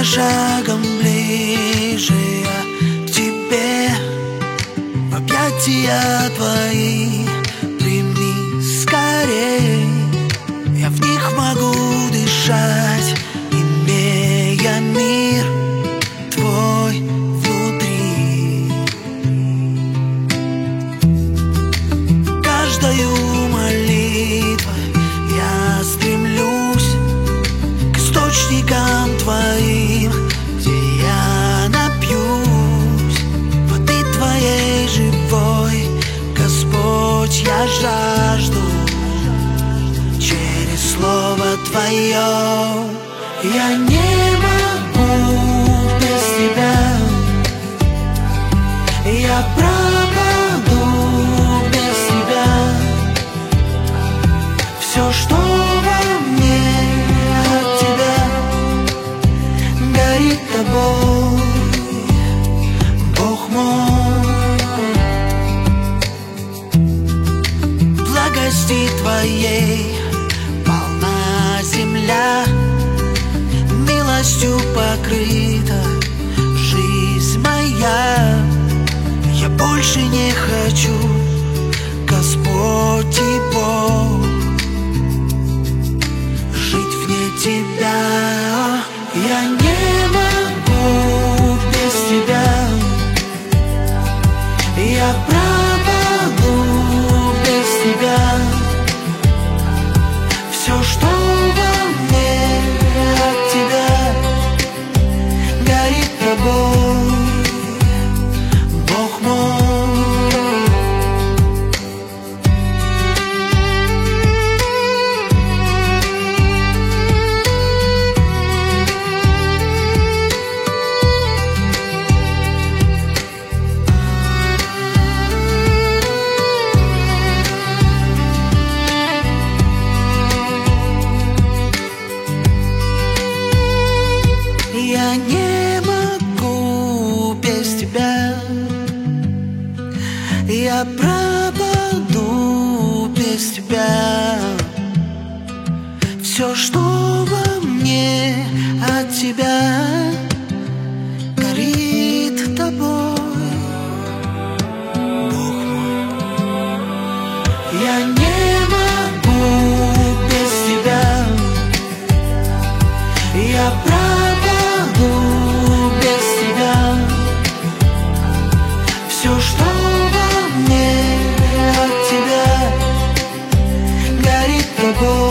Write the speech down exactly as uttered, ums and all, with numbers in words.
шагом ближе я к тебе, в объятия твои прими скорей. Я в них могу дышать, имея мир твой внутри. Каждою молитвой я стремлюсь к источникам твоим, где я напьюсь воды твоей живой. Господь, я жажду через слово твое. Я не могу без тебя, я пропаду без тебя. Все, что во мне от тебя, горит тобой, Бог мой. Благости твоей полна земля, милостью покрыта жизнь моя. Я больше не хочу, Господь и Бог, жить вне тебя. Я не могу без тебя, я пропаду без тебя. Все, что во мне от тебя, горит тобой, Бог мой. Я не могу без тебя, я пропаду без тебя. Все, что во мне от тебя, горит тобой, Бог мой. Я не могу без тебя, я пропаду без тебя. Все, что во мне от тебя, горит тобой.